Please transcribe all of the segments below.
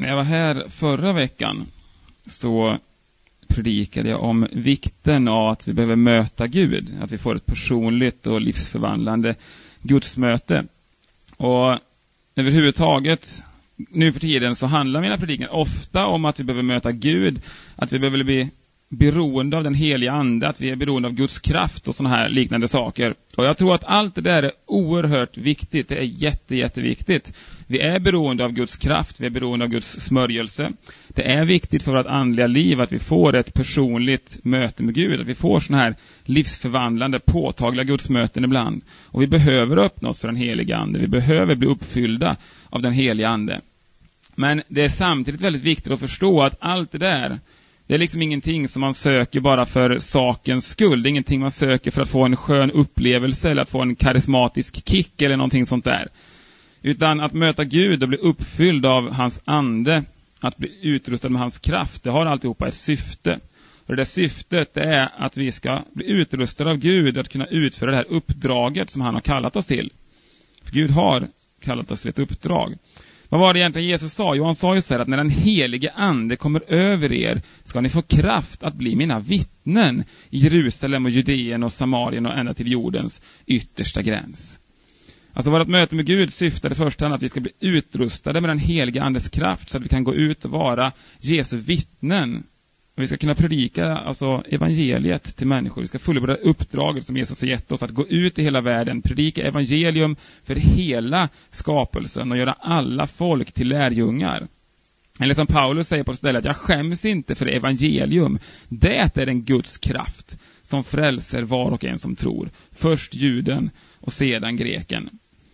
När jag var här förra veckan så predikade jag om vikten av att vi behöver möta Gud. Att vi får ett personligt och livsförvandlande gudsmöte. Och överhuvudtaget nu för tiden så handlar mina predikningar ofta om att vi behöver möta Gud. Att vi behöver bli beroende av den heliga ande. Att vi är beroende av Guds kraft och såna här liknande saker. Och jag tror att allt det där är oerhört viktigt. Det är jätteviktigt. Vi är beroende av Guds kraft. Vi är beroende av Guds smörjelse. Det är viktigt för vårt andliga liv att vi får ett personligt möte med Gud. Att vi får såna här livsförvandlande, påtagliga gudsmöten ibland. Och vi behöver öppna oss för den heliga ande. Vi behöver bli uppfyllda av den heliga ande. Men det är samtidigt väldigt viktigt att förstå att allt det där, det är liksom ingenting som man söker bara för sakens skull. Det är ingenting man söker för att få en skön upplevelse eller att få en karismatisk kick eller någonting sånt där. Utan att möta Gud och bli uppfylld av hans ande, att bli utrustad med hans kraft, det har alltihopa ett syfte. Och det där syftet är att vi ska bli utrustade av Gud att kunna utföra det här uppdraget som han har kallat oss till. För Gud har kallat oss till ett uppdrag. Vad var det egentligen Jesus sa? Jo, han sa ju så här att när den helige ande kommer över er ska ni få kraft att bli mina vittnen i Jerusalem och Judeen och Samarien och ända till jordens yttersta gräns. Alltså vårt möte med Gud syftade först att vi ska bli utrustade med den heliga andes kraft så att vi kan gå ut och vara Jesu vittnen. Och vi ska kunna predika alltså evangeliet till människor. Vi ska fullborda uppdraget som Jesus har gett oss att gå ut i hela världen, predika evangelium för hela skapelsen och göra alla folk till lärjungar. Eller som Paulus säger på ett ställe att jag skäms inte för evangelium. Det är en Guds kraft som frälser var och en som tror. Först juden och sedan greken.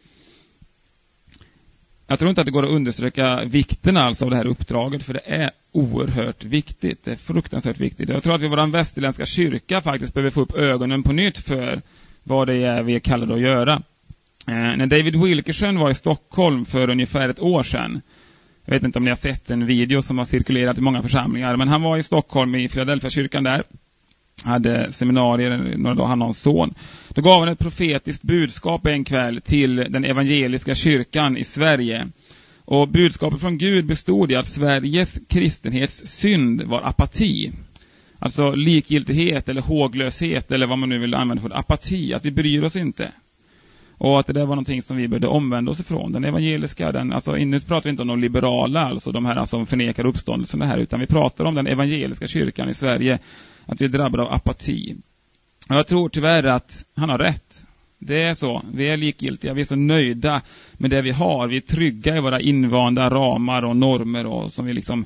Jag tror inte att det går att understryka vikten alltså av det här uppdraget, för det är oerhört viktigt. Det är fruktansvärt viktigt. Jag tror att vi vår västerländska kyrka faktiskt behöver få upp ögonen på nytt för vad det är vi är kallade att göra. När David Wilkerson var i Stockholm för ungefär ett år sedan, jag vet inte om ni har sett en video som har cirkulerat i många församlingar, men han var i Stockholm i Philadelphia kyrkan där. Hade seminarier några dagar, han har en son. Då gav han ett profetiskt budskap en kväll till den evangeliska kyrkan i Sverige. Och budskapet från Gud bestod i att Sveriges kristenhets synd var apati. Alltså likgiltighet eller håglöshet eller vad man nu vill använda för apati. Att vi bryr oss inte. Och att det där var någonting som vi började omvända oss ifrån. Den evangeliska, alltså nu pratar vi inte om de liberala, alltså de här som förnekar uppståndelsen här, utan vi pratar om den evangeliska kyrkan i Sverige. Att vi är drabbade av apati. Och jag tror tyvärr att han har rätt. Det är så. Vi är likgiltiga. Vi är så nöjda med det vi har. Vi är trygga i våra invanda ramar och normer och som vi liksom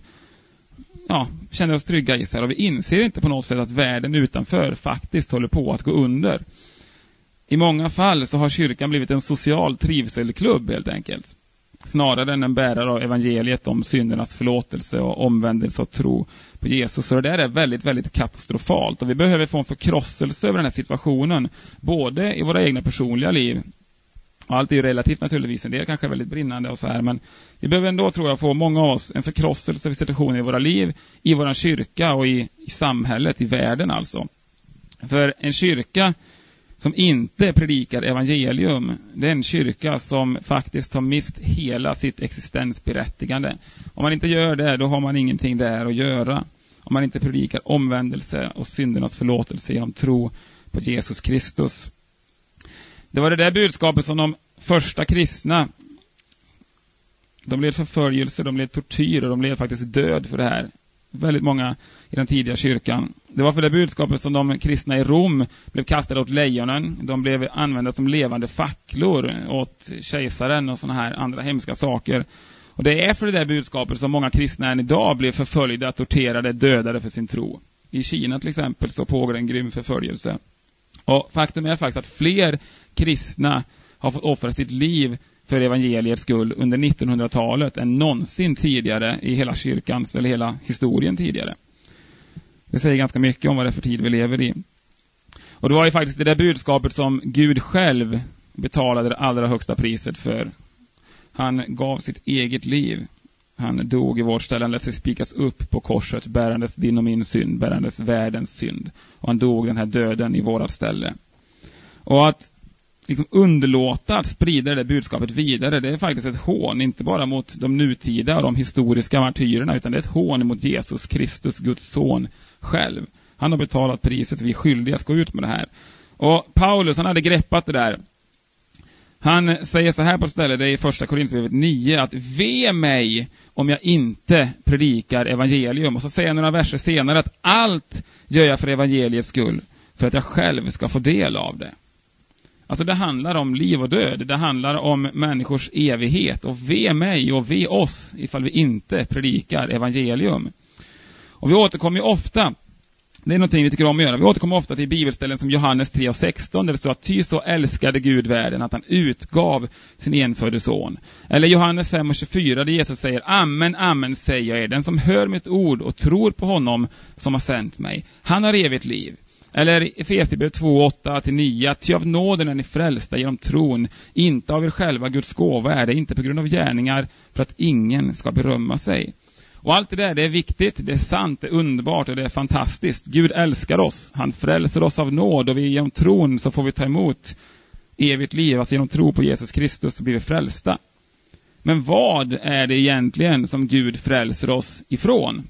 känner oss trygga i. Och vi inser inte på något sätt att världen utanför faktiskt håller på att gå under. I många fall så har kyrkan blivit en social trivselklubb helt enkelt. Snarare än en bärare av evangeliet om syndernas förlåtelse och omvändelse och tro på Jesus. Så det där är väldigt, väldigt katastrofalt. Och vi behöver få en förkrosselse över den här situationen. Både i våra egna personliga liv. Och allt är ju relativt naturligtvis. En del kanske är väldigt brinnande och så här. Men vi behöver ändå, tror jag, få många av oss en förkrosselse över situationen i våra liv. I våran kyrka och i samhället, i världen alltså. För en kyrka som inte predikar evangelium, det är en kyrka som faktiskt har mist hela sitt existensberättigande. Om man inte gör det, då har man ingenting där att göra. Om man inte predikar omvändelse och syndernas förlåtelse genom tro på Jesus Kristus. Det var det där budskapet som de första kristna, de blev förföljelse, de blev tortyr och de blev faktiskt död för det här. Väldigt många i den tidiga kyrkan. Det var för det budskapet som de kristna i Rom blev kastade åt lejonen. De blev använda som levande facklor åt kejsaren och såna här andra hemska saker. Och det är för det där budskapet som många kristna än idag blev förföljda, torterade, dödade för sin tro. I Kina till exempel så pågår en grym förföljelse. Och faktum är faktiskt att fler kristna har fått offra sitt liv för evangeliets skull under 1900-talet än någonsin tidigare i hela kyrkans eller hela historien tidigare. Det säger ganska mycket om vad det är för tid vi lever i. Och det var ju faktiskt det där budskapet som Gud själv betalade det allra högsta priset för. Han gav sitt eget liv. Han dog i vårt ställe, han lät sig spikas upp på korset, bärandes din och min synd, bärandes världens synd. Och han dog den här döden i vårat ställe. Och att liksom underlåta att sprida det budskapet vidare, det är faktiskt ett hån, inte bara mot de nutida och de historiska martyrerna, utan det är ett hån mot Jesus Kristus, Guds son själv. Han har betalat priset, vi är skyldiga att gå ut med det här. Och Paulus, han hade greppat det där. Han säger så här på stället, det är i första Korinthierbrevet 9, att ve mig om jag inte predikar evangelium. Och så säger han några verser senare att allt gör jag för evangeliets skull, för att jag själv ska få del av det. Alltså det handlar om liv och död, det handlar om människors evighet. Och ve mig och ve oss ifall vi inte predikar evangelium. Och vi återkommer ju ofta, det är någonting vi tycker om att göra. Vi återkommer ofta till bibelställen som Johannes 3:16, där det står att ty så älskade Gud världen att han utgav sin enfödde son. Eller Johannes 5:24, där Jesus säger: amen, amen säger jag er, den som hör mitt ord och tror på honom som har sänt mig, han har evigt liv. Eller Efesierbrevet 2:8-9, att ty av nåden är ni frälsta genom tron, inte av er själva, Guds gåva är det, inte på grund av gärningar, för att ingen ska berömma sig. Och allt det där, det är viktigt, det är sant, det är underbart och det är fantastiskt. Gud älskar oss, han frälser oss av nåd, och vi genom tron så får vi ta emot evigt liv. Alltså genom tro på Jesus Kristus så blir vi frälsta. Men vad är det egentligen som Gud frälser oss ifrån?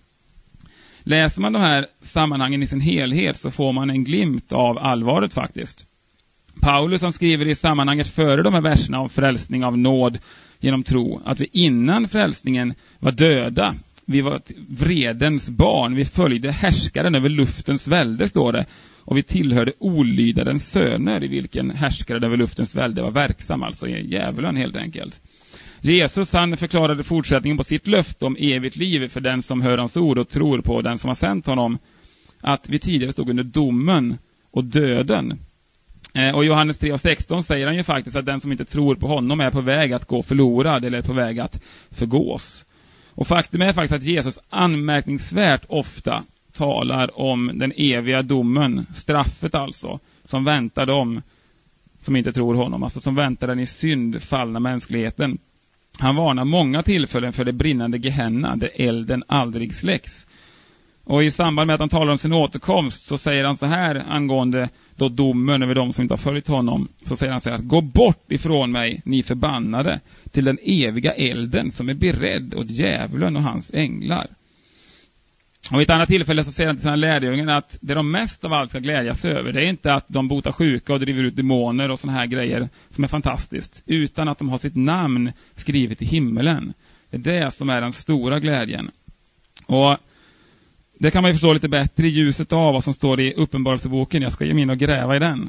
Läser man de här sammanhangen i sin helhet så får man en glimt av allvaret faktiskt. Paulus, som skriver i sammanhanget före de här verserna om frälsning av nåd genom tro, att vi innan frälsningen var döda. Vi var vredens barn, vi följde härskaren över luftens välde, står det. Och vi tillhörde olydnadens söner, i vilken härskaren över luftens välde var verksam, alltså djävulen helt enkelt. Jesus, han förklarade fortsättningen på sitt löfte om evigt liv för den som hör hans ord och tror på den som har sänt honom, att vi tidigare stod under domen och döden. Och Johannes 3:16 säger han ju faktiskt att den som inte tror på honom är på väg att gå förlorad eller är på väg att förgås. Och faktum är faktiskt att Jesus anmärkningsvärt ofta talar om den eviga domen, straffet alltså, som väntar dem som inte tror honom, alltså som väntar den i synd fallna mänskligheten. Han varnar många tillfällen för det brinnande Gehenna, där elden aldrig släcks. Och i samband med att han talar om sin återkomst så säger han så här angående då domen över dem som inte har följt honom. Så säger han så här: gå bort ifrån mig, ni förbannade, till den eviga elden som är beredd åt djävulen och hans änglar. Och vid ett annat tillfälle så säger han till sina lärjungar att det de mest av allt ska glädjas över, det är inte att de botar sjuka och driver ut demoner och såna här grejer som är fantastiskt, utan att de har sitt namn skrivet i himmelen. Det är det som är den stora glädjen. Och det kan man ju förstå lite bättre i ljuset av vad som står i Uppenbarelseboken. Jag ska ge mig in och gräva i den.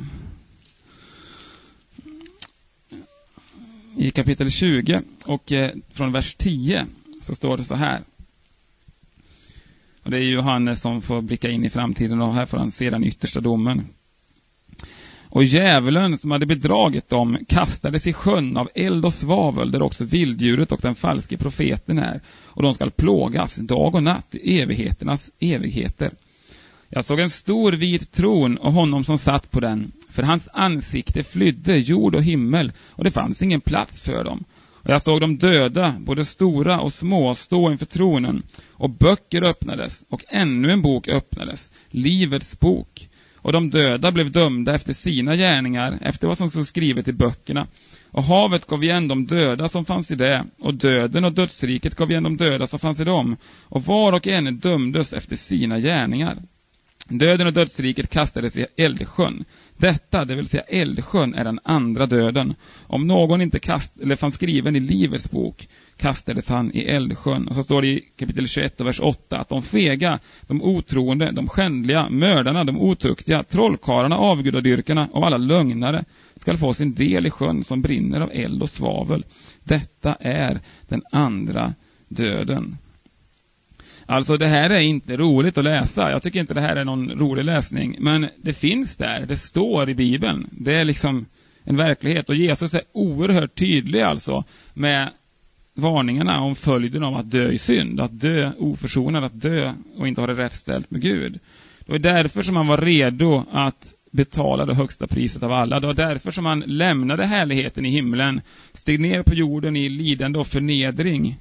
I kapitel 20 och från vers 10 så står det så här. Och det är Johannes som får blicka in i framtiden, och här får han se den yttersta domen. Och djävulen som hade bedragit dem kastades i sjön av eld och svavel, där också vilddjuret och den falske profeten är. Och de ska plågas dag och natt i evigheternas evigheter. Jag såg en stor vit tron och honom som satt på den. För hans ansikte flydde jord och himmel, och det fanns ingen plats för dem. Och jag såg de döda, både stora och små, stå inför tronen. Och böcker öppnades, och ännu en bok öppnades, livets bok. Och de döda blev dömda efter sina gärningar, efter vad som stod skrivet i böckerna. Och havet gav igen de döda som fanns i det, och döden och dödsriket gav igen de döda som fanns i dem. Och var och en dömdes efter sina gärningar. Döden och dödsriket kastades i eldsjön. Detta, det vill säga eldsjön, är den andra döden. Om någon inte fanns skriven i livets bok, kastades han i eldsjön. Och så står det i kapitel 21 och vers 8 att de fega, de otroende, de skändliga, mördarna, de otuktiga, trollkarlarna, avgudadyrkarna och alla lögnare ska få sin del i sjön som brinner av eld och svavel. Detta är den andra döden. Alltså det här är inte roligt att läsa. Jag tycker inte det här är någon rolig läsning. Men det finns där. Det står i Bibeln. Det är liksom en verklighet. Och Jesus är oerhört tydlig alltså med varningarna om följden av att dö i synd. Att dö oförsonad, att dö och inte ha det rätt ställt med Gud. Det var därför som han var redo att betala det högsta priset av alla. Det var därför som han lämnade härligheten i himlen. Steg ner på jorden i lidande och förnedring.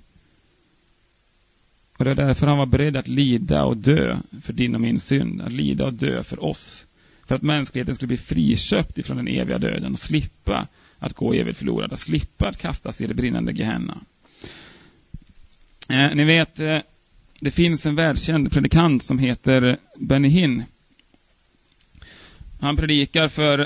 Och det är därför han var beredd att lida och dö för din och min synd. Att lida och dö för oss. För att mänskligheten skulle bli friköpt ifrån den eviga döden och slippa att gå evigt förlorad, och slippa att kastas i det brinnande Gehenna. Ni vet, det finns en världskänd predikant som heter Benny Hinn. Han predikar för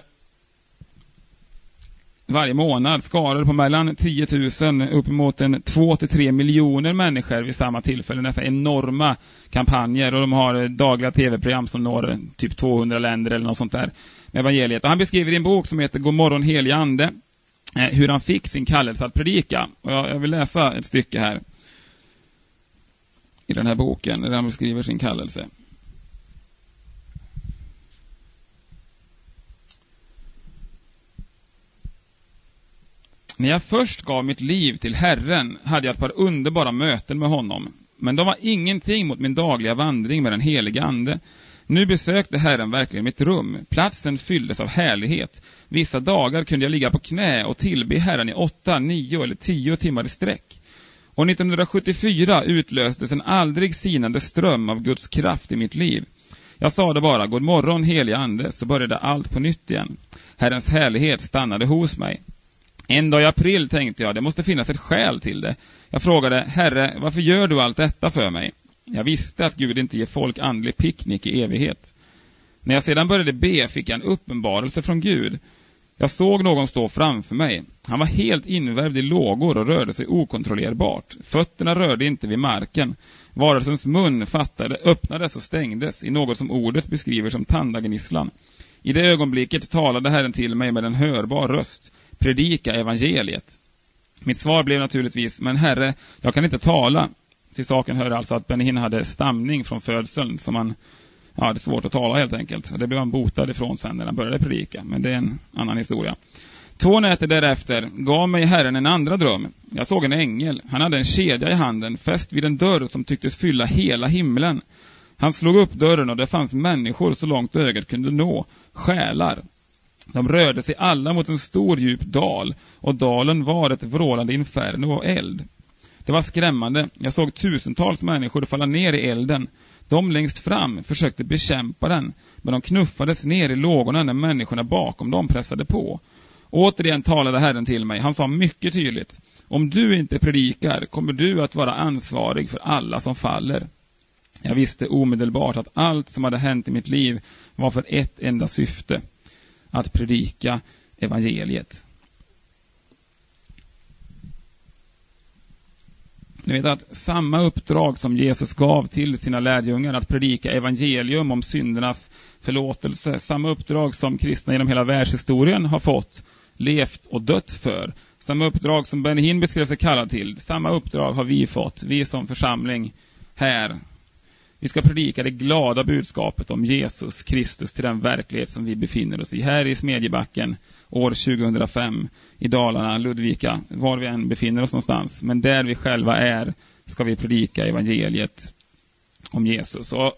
varje månad skaror på mellan 10 000 uppemot 2-3 miljoner människor vid samma tillfälle. Nästan enorma kampanjer, och de har dagliga tv-program som når typ 200 länder eller något sånt där med evangeliet. Och han beskriver i en bok som heter God morgon helige ande hur han fick sin kallelse att predika. Och jag vill läsa ett stycke här i den här boken där han beskriver sin kallelse. När jag först gav mitt liv till Herren hade jag ett par underbara möten med honom. Men de var ingenting mot min dagliga vandring med den helige ande. Nu besökte Herren verkligen mitt rum. Platsen fylldes av härlighet. Vissa dagar kunde jag ligga på knä och tillbe Herren i 8, 9 eller 10 timmar i sträck. Och 1974 utlöstes en aldrig sinande ström av Guds kraft i mitt liv. Jag sa det bara, god morgon helige ande, så började allt på nytt igen. Herrens härlighet stannade hos mig. En dag i april tänkte jag, det måste finnas ett skäl till det. Jag frågade, Herre, varför gör du allt detta för mig? Jag visste att Gud inte ger folk andlig picknick i evighet. När jag sedan började be fick jag en uppenbarelse från Gud. Jag såg någon stå framför mig. Han var helt invärvd i lågor och rörde sig okontrollerbart. Fötterna rörde inte vid marken. Varelsens mun öppnades och stängdes i något som ordet beskriver som tandagnisslan. I det ögonblicket talade Herren till mig med en hörbar röst. Predika evangeliet. Mitt svar blev naturligtvis, men Herre, jag kan inte tala. Till saken hör alltså att Benny Hinn hade stamning från födseln som han hade svårt att tala helt enkelt. Och det blev han botad ifrån sen när han började predika. Men det är en annan historia. 2 nätter därefter gav mig Herren en andra dröm. Jag såg en ängel. Han hade en kedja i handen fäst vid en dörr som tycktes fylla hela himlen. Han slog upp dörren och det fanns människor så långt ögat kunde nå. Själar. De rörde sig alla mot en stor djup dal, och dalen var ett vrålande inferno och eld. Det var skrämmande. Jag såg tusentals människor falla ner i elden. De längst fram försökte bekämpa den, men de knuffades ner i lågorna när människorna bakom dem pressade på. Återigen talade Herren till mig. Han sa mycket tydligt, om du inte predikar kommer du att vara ansvarig för alla som faller. Jag visste omedelbart att allt som hade hänt i mitt liv var för ett enda syfte. Att predika evangeliet. Ni vet att samma uppdrag som Jesus gav till sina lärjungar att predika evangelium om syndernas förlåtelse, samma uppdrag som kristna genom hela världshistorien har fått, levt och dött för, samma uppdrag som Benny Hinn beskrev sig kallad till, samma uppdrag har vi fått, vi som församling här. Vi ska predika det glada budskapet om Jesus Kristus till den verklighet som vi befinner oss i. Här i Smedjebacken år 2005 i Dalarna, Ludvika, var vi än befinner oss någonstans. Men där vi själva är ska vi predika evangeliet om Jesus. Och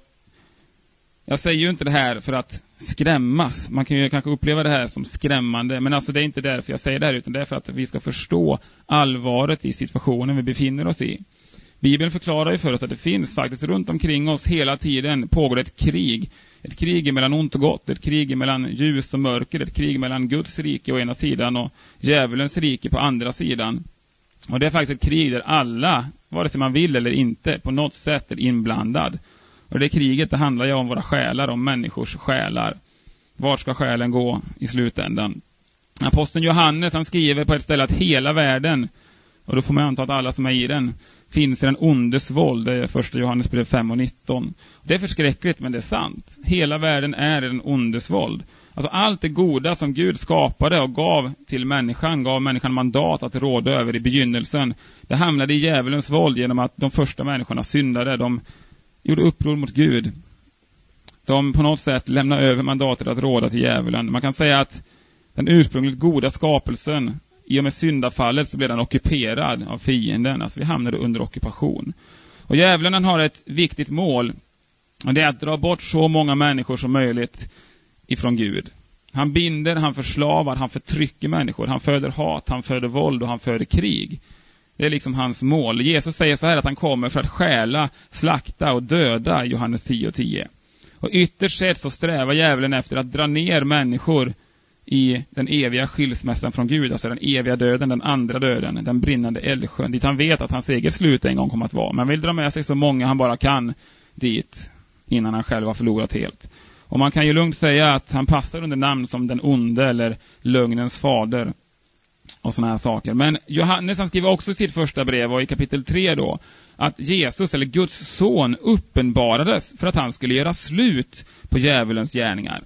jag säger ju inte det här för att skrämmas. Man kan ju kanske uppleva det här som skrämmande. Men alltså det är inte därför jag säger det här, utan det är för att vi ska förstå allvaret i situationen vi befinner oss i. Bibeln förklarar ju för oss att det finns faktiskt runt omkring oss hela tiden pågår ett krig. Ett krig mellan ont och gott, ett krig mellan ljus och mörker, ett krig mellan Guds rike å ena sidan och djävulens rike på andra sidan. Och det är faktiskt ett krig där alla, vare sig man vill eller inte, på något sätt är inblandad. Och det kriget, det handlar ju om våra själar, om människors själar. Var ska själen gå i slutändan? Aposteln Johannes, han skriver på ett ställe att hela världen, och då får man anta att alla som är i den, finns i den ondes våld. Det är första Johannes brev 5:19. Det är förskräckligt, men det är sant. Hela världen är i den ondes våld. Alltså allt det goda som Gud skapade och gav till människan, gav människan mandat att råda över i begynnelsen. Det hamnade i djävulens våld genom att de första människorna syndade. De gjorde uppror mot Gud. De på något sätt lämnade över mandatet att råda till djävulen. Man kan säga att den ursprungligt goda skapelsen, i och med syndafallet så blev den ockuperad av fienden. Alltså vi hamnade under ockupation. Och djävulen har ett viktigt mål. Och det är att dra bort så många människor som möjligt ifrån Gud. Han binder, han förslavar, han förtrycker människor. Han föder hat, han föder våld och han föder krig. Det är liksom hans mål. Jesus säger så här att han kommer för att stjäla, slakta och döda, Johannes 10:10. Och ytterst sett så strävar djävulen efter att dra ner människor i den eviga skilsmässan från Gud, alltså den eviga döden, den andra döden, den brinnande eldsjön, dit han vet att hans eget slut en gång kommer att vara. Men vill dra med sig så många han bara kan dit innan han själv har förlorat helt. Och man kan ju lugnt säga att han passar under namn som den onde eller lögnens fader och såna här saker. Men Johannes han skriver också i sitt första brev och i kapitel 3 då att Jesus eller Guds son uppenbarades för att han skulle göra slut på djävulens gärningar.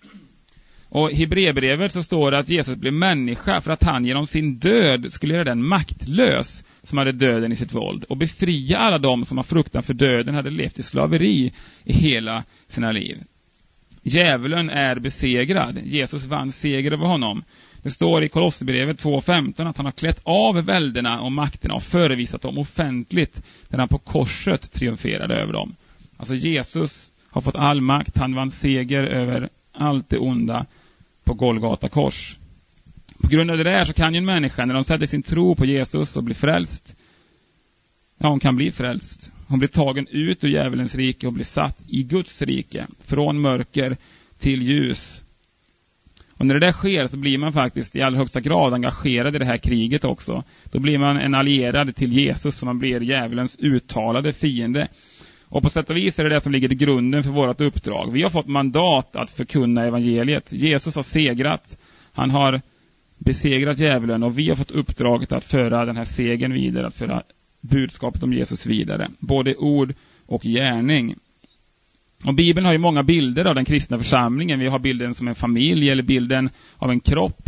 Och i Hebreerbrevet så står det att Jesus blev människa för att han genom sin död skulle göra den maktlös som hade döden i sitt våld och befria alla dem som har fruktan för döden hade levt i slaveri i hela sina liv. Djävulen är besegrad. Jesus vann seger över honom. Det står i Kolosserbrevet 2:15 att han har klätt av välderna och makterna och förevisat dem offentligt när han på korset triumferade över dem. Alltså Jesus har fått all makt. Han vann seger över allt det onda på Golgata kors. På grund av det där så kan ju en människa, när de sätter sin tro på Jesus och blir frälst, ja, hon kan bli frälst. Hon blir tagen ut ur djävulens rike och blir satt i Guds rike. Från mörker till ljus. Och när det där sker så blir man faktiskt i allra högsta grad engagerad i det här kriget också. Då blir man en allierad till Jesus, så man blir djävulens uttalade fiende. Och på sätt och vis är det som ligger till grunden för vårt uppdrag. Vi har fått mandat att förkunna evangeliet. Jesus har segrat. Han har besegrat djävulen och vi har fått uppdraget att föra den här segern vidare, att föra budskapet om Jesus vidare. Både ord och gärning. Och Bibeln har ju många bilder av den kristna församlingen. Vi har bilden som en familj eller bilden av en kropp.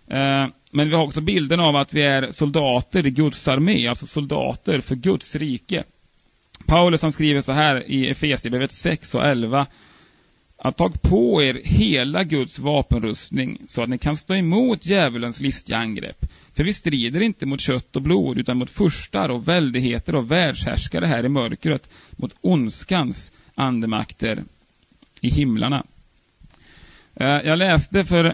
Men vi har också bilden av att vi är soldater i Guds armé, alltså soldater för Guds rike. Paulus han skriver så här i Efesierbrevet 6:11 att tag på er hela Guds vapenrustning så att ni kan stå emot djävulens listiga angrepp. För vi strider inte mot kött och blod utan mot furstar och väldigheter och världshärskare här i mörkret, mot ondskans andemakter i himlarna. Jag läste för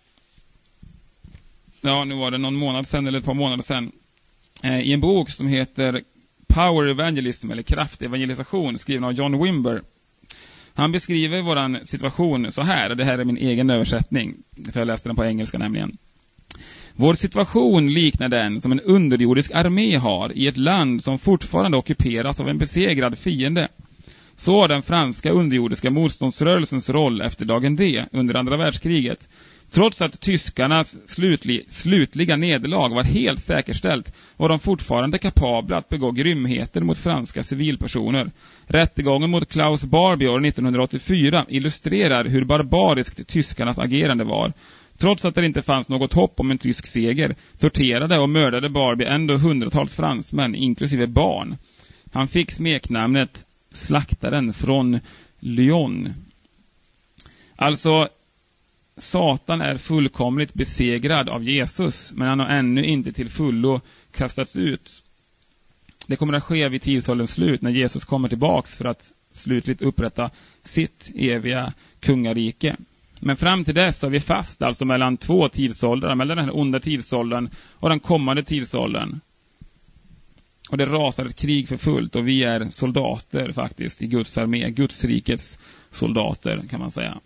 nu var det någon månad sedan eller ett par månader sedan i en bok som heter Power Evangelism eller kraftevangelisation, skriven av John Wimber. Han beskriver våran situation så här, det här är min egen översättning, för jag läste den på engelska nämligen. Vår situation liknar den som en underjordisk armé har i ett land som fortfarande ockuperas av en besegrad fiende. Så var den franska underjordiska motståndsrörelsens roll efter dagen D under andra världskriget. Trots att tyskarnas slutliga nederlag var helt säkerställt var de fortfarande kapabla att begå grymheter mot franska civilpersoner. Rättegången mot Klaus Barbie år 1984 illustrerar hur barbariskt tyskarnas agerande var. Trots att det inte fanns något hopp om en tysk seger torterade och mördade Barbie ändå hundratals fransmän, inklusive barn. Han fick smeknamnet Slaktaren från Lyon. Alltså, Satan är fullkomligt besegrad av Jesus, men han har ännu inte till fullo kastats ut. Det kommer att ske vid tidsålderns slut när Jesus kommer tillbaks för att slutligt upprätta sitt eviga kungarike. Men fram till dess så är vi fast alltså mellan två tidsåldrar, mellan den här onda tidsåldern och den kommande tidsåldern. Och det rasar ett krig för fullt och vi är soldater faktiskt i Guds armé, Guds rikets soldater kan man säga.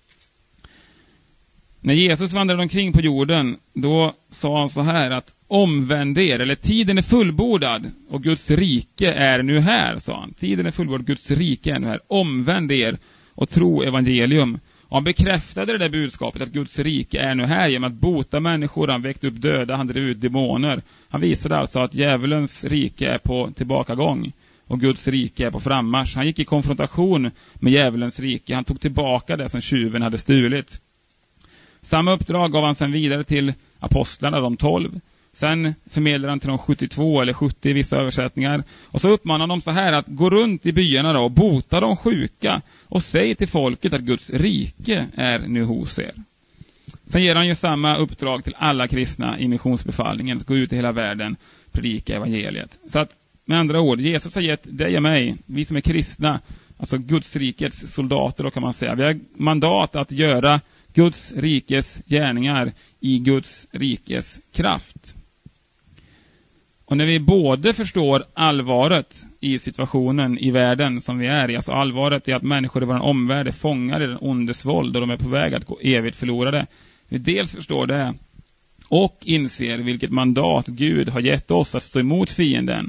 När Jesus vandrade omkring på jorden, då sa han så här att omvänd er, eller tiden är fullbordad och Guds rike är nu här, sa han. Tiden är fullbordad, Guds rike är nu här. Omvänd er och tro evangelium. Och han bekräftade det där budskapet att Guds rike är nu här genom att bota människor, han väckte upp döda, han drev ut demoner. Han visade alltså att djävulens rike är på tillbakagång och Guds rike är på frammarsch. Han gick i konfrontation med djävulens rike, han tog tillbaka det som tjuven hade stulit. Samma uppdrag gav han sen vidare till apostlarna, de 12. Sen förmedlade han till de 72 eller 70 i vissa översättningar. Och så uppmanade de så här att gå runt i byarna då och bota de sjuka. Och säg till folket att Guds rike är nu hos er. Sen ger han ju samma uppdrag till alla kristna i missionsbefallningen. Att gå ut i hela världen, predika evangeliet. Så att med andra ord, Jesus har gett dig och mig, vi som är kristna, alltså Guds rikets soldater då kan man säga. Vi har mandat att göra Guds rikes gärningar i Guds rikes kraft. Och när vi både förstår allvaret i situationen i världen som vi är i, alltså allvaret i att människor i vår omvärld är fångar i den ondes våld och de är på väg att gå evigt förlorade. Vi dels förstår det och inser vilket mandat Gud har gett oss att stå emot fienden.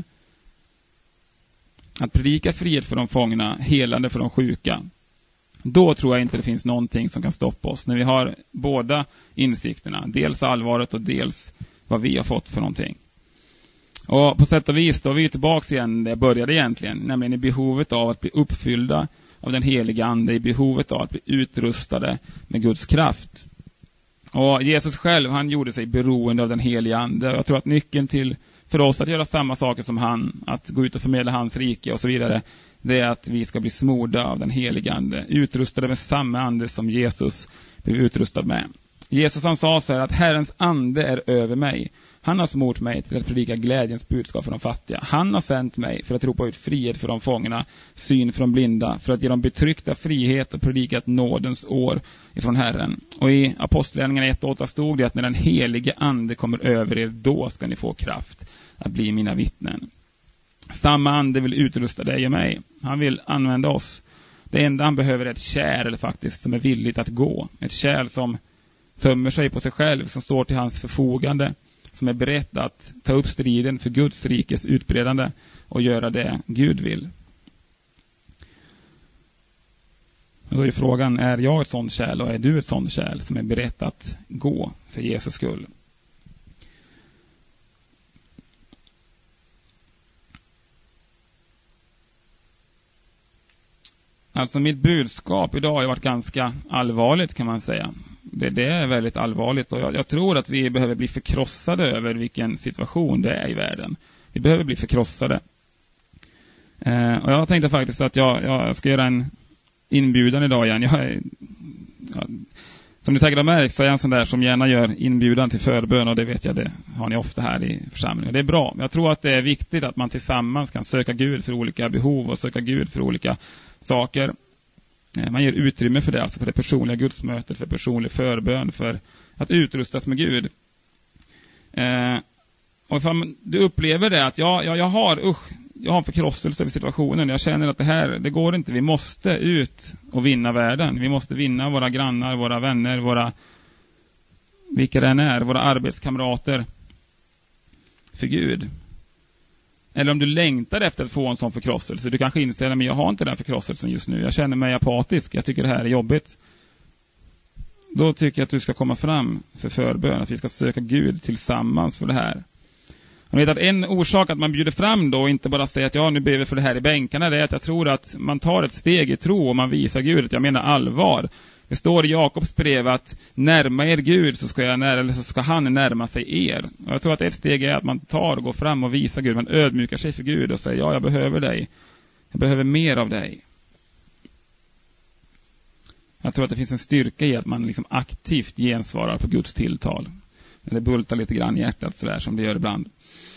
Att predika frihet för de fångna, helande för de sjuka. Då tror jag inte det finns någonting som kan stoppa oss. När vi har båda insikterna, dels allvaret och dels vad vi har fått för någonting. Och på sätt och vis då är vi tillbaka igen där jag började egentligen, nämligen i behovet av att bli uppfyllda av den heliga ande, i behovet av att bli utrustade med Guds kraft. Och Jesus själv, han gjorde sig beroende av den heliga ande. Jag tror att nyckeln till för oss att göra samma saker som han, att gå ut och förmedla hans rike och så vidare, det är att vi ska bli smorda av den heliga ande, utrustade med samma ande som Jesus blev utrustad med. Jesus han sa så här att Herrens ande är över mig. Han har smort mig till att predika glädjens budskap för de fattiga. Han har sänt mig för att ropa ut frihet för de fångna, syn för de blinda, för att ge dem betryckta frihet och predika ett nådens år ifrån Herren. Och i Apostlagärningarna 1:8 stod det att när den helige ande kommer över er, då ska ni få kraft att bli mina vittnen. Samma ande vill utrusta dig och mig. Han vill använda oss. Det enda han behöver är ett kärl faktiskt som är villigt att gå. Ett kärl som tömmer sig på sig själv, som står till hans förfogande, som är beredd att ta upp striden för Guds rikes utbredande och göra det Gud vill. Och då är frågan, är jag ett sånt kärl och är du ett sånt kärl som är beredd att gå för Jesus skull? Alltså mitt budskap idag har varit ganska allvarligt kan man säga. Det är väldigt allvarligt och jag tror att vi behöver bli förkrossade över vilken situation det är i världen. Vi behöver bli förkrossade. Och jag tänkte faktiskt att jag ska göra en inbjudan idag igen. Som ni säkert har märkt så är jag en sån där som gärna gör inbjudan till förbön och det vet jag, det har ni ofta här i församlingen. Det är bra. Jag tror att det är viktigt att man tillsammans kan söka Gud för olika behov och söka Gud för olika saker. Man ger utrymme för det, alltså för det personliga gudsmötet, för personlig förbön, för att utrustas med Gud. Och om du upplever det att jag har en förkrosselse över situationen. Jag känner att det går inte. Vi måste ut och vinna världen. Vi måste vinna våra grannar, våra vänner, vilka det än är, våra arbetskamrater för Gud. Eller om du längtar efter att få en sån förkrosselse. Du kanske inser att jag har inte den förkrosselsen just nu. Jag känner mig apatisk. Jag tycker det här är jobbigt. Då tycker jag att du ska komma fram för förbön. Att vi ska söka Gud tillsammans för det här. Jag vet att en orsak att man bjuder fram då och inte bara säger att nu ber vi för det här i bänkarna, det är att jag tror att man tar ett steg i tro och man visar Gud att jag menar allvar. Det står i Jakobs brev att närma er Gud så ska han närma sig er. Och jag tror att ett steg är att man tar och går fram och visar Gud. Man ödmjukar sig för Gud och säger jag behöver dig. Jag behöver mer av dig. Jag tror att det finns en styrka i att man liksom aktivt gensvarar på Guds tilltal. Det bultar lite grann i hjärtat sådär som det gör ibland.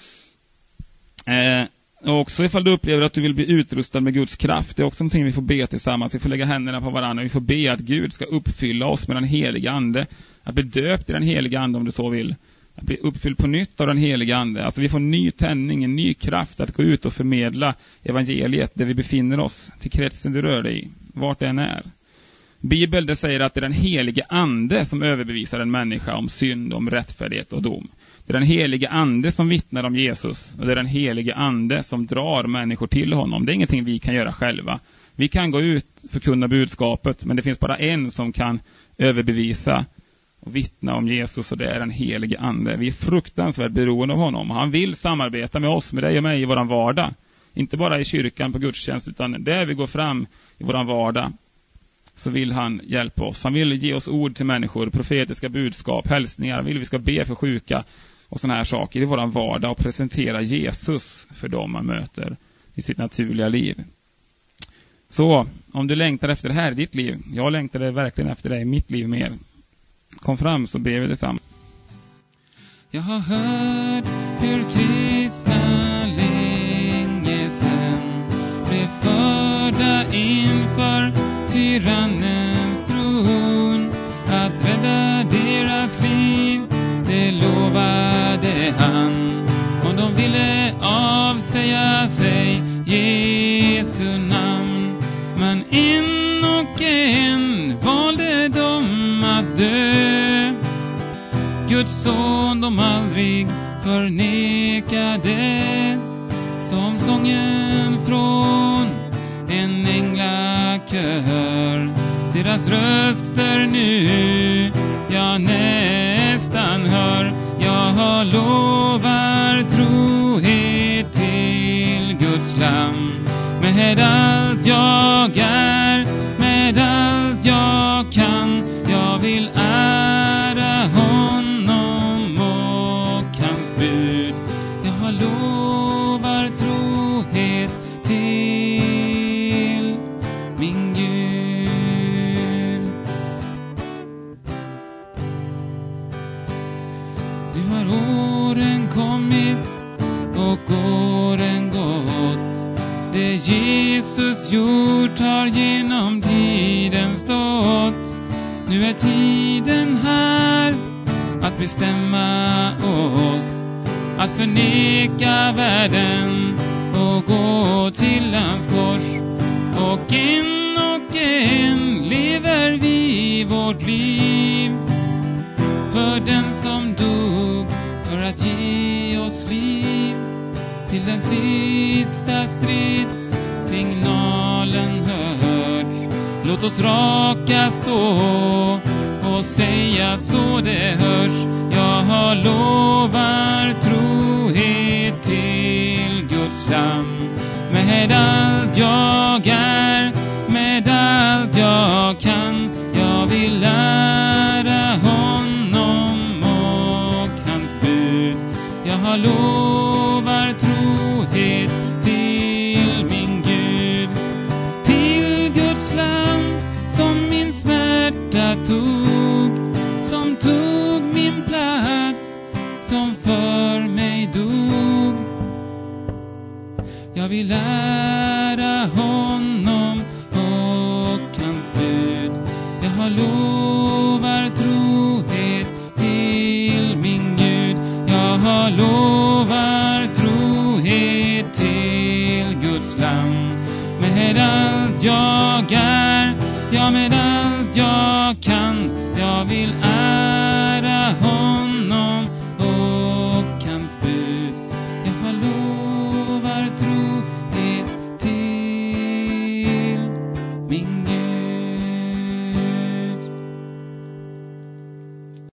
Och också ifall du upplever att du vill bli utrustad med Guds kraft. Det är också någonting vi får be tillsammans. Vi får lägga händerna på varandra. Vi får be att Gud ska uppfylla oss med den heliga ande. Att bli döpt i den heliga ande om du så vill. Att bli uppfylld på nytt av den heliga ande. Alltså vi får ny tändning, en ny kraft att gå ut och förmedla evangeliet där vi befinner oss. Till kretsen du rör dig i. Vart det än är. Bibeln det säger att det är den helige ande som överbevisar en människa om synd, om rättfärdighet och dom. Det är den helige ande som vittnar om Jesus. Och det är den helige ande som drar människor till honom. Det är ingenting vi kan göra själva. Vi kan gå ut och förkunna budskapet. Men det finns bara en som kan överbevisa och vittna om Jesus. Och det är den helige ande. Vi är fruktansvärt beroende av honom. Han vill samarbeta med oss, med dig och mig i våran vardag. Inte bara i kyrkan på gudstjänst, utan där vi går fram i våran vardag. Så vill han hjälpa oss. Han vill ge oss ord till människor, profetiska budskap, hälsningar. Han vill vi ska be för sjuka och såna här saker i våran vardag och presentera Jesus för dem man möter i sitt naturliga liv. Så, om du längtar efter det här i ditt liv, jag längtade verkligen efter det i mitt liv mer. Kom fram så ber vi tillsammans. Jag har hört hur kristna länge sen blev förda inför tyrannens tron, att rädda deras liv, det lovade han. Om de ville Guds son de aldrig förnekade. Som sången från en änglakör, deras röster nu jag nästan hör. Jag lovar trohet till Guds lamm. Med allt jag är, med allt jag kan, jag vill ära honom och hans bud. Jag lovar trohet till min Gud. Nu har åren kommit och åren gått. Det Jesus gjort har genom tiden stått. Nu är tiden här att bestämma oss, att förneka världen och gå till hans kors. Och en lever vi vårt liv för den som dog för att ge oss liv. Till den sista stridssignalen hörts. Låt oss raka stå och säga så det hörs. Jag lovar trohet till Guds lamm. Med allt jag är, med allt jag kan, jag vill lära honom och hans bud. Jag lovar trohet till min Gud. Till Guds lamm som min smärta tog, som tog min plats, som för mig dog. Jag vill lära honom och hans bud. Jag lovar trohet till min Gud. Jag lovar trohet till Guds lamm. Med allt jag är, ja med allt jag kan, jag vill ära